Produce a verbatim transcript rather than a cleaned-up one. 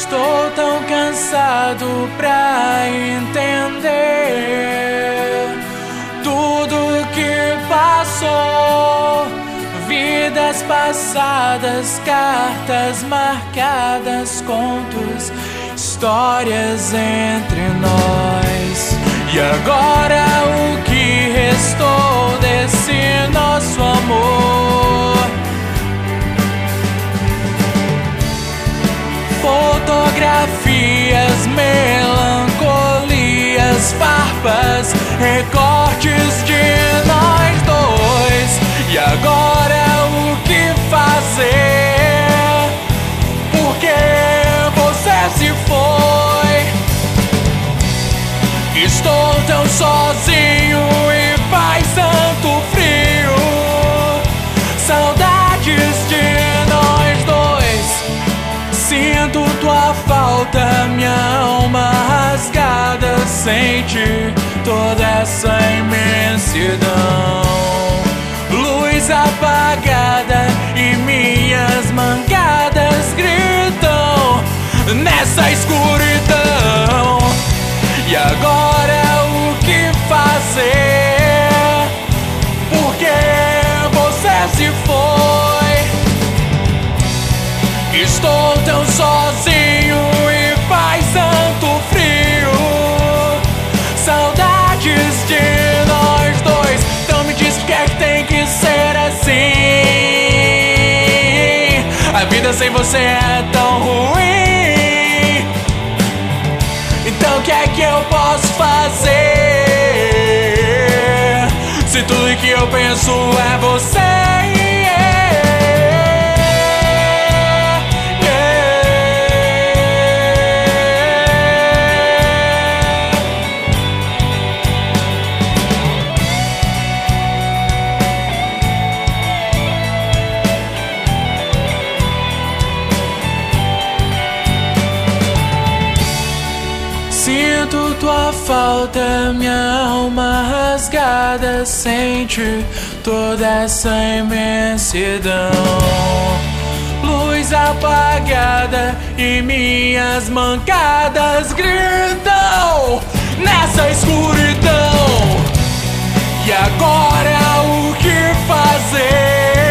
Estou tão cansado pra entender tudo que passou. Vidas passadas, cartas marcadas, contos, histórias entre nós. E agora o que restou desse nosso amor? Fotografias, melancolias, farpas, recortes de nós dois. E agora o que fazer? Porque você se foi. Estou tão sozinho e faz tanto frio. Saudades de nós dois. Sinto tua falta, minha alma rasgada sente toda essa imensidão. Luz apagada e minhas mancadas gritam nessa escuridão. E agora o que fazer? Porque você se foi. Estou tão sozinho e faz tanto frio. Saudades de nós dois. Então me diz que é que tem que ser assim. A vida sem você é tão ruim. Então o que é que eu posso fazer? Se tudo que eu penso é você. Sinto tua falta, minha alma rasgada sente toda essa imensidão. Luz apagada e minhas mancadas gritam nessa escuridão. E agora o que fazer?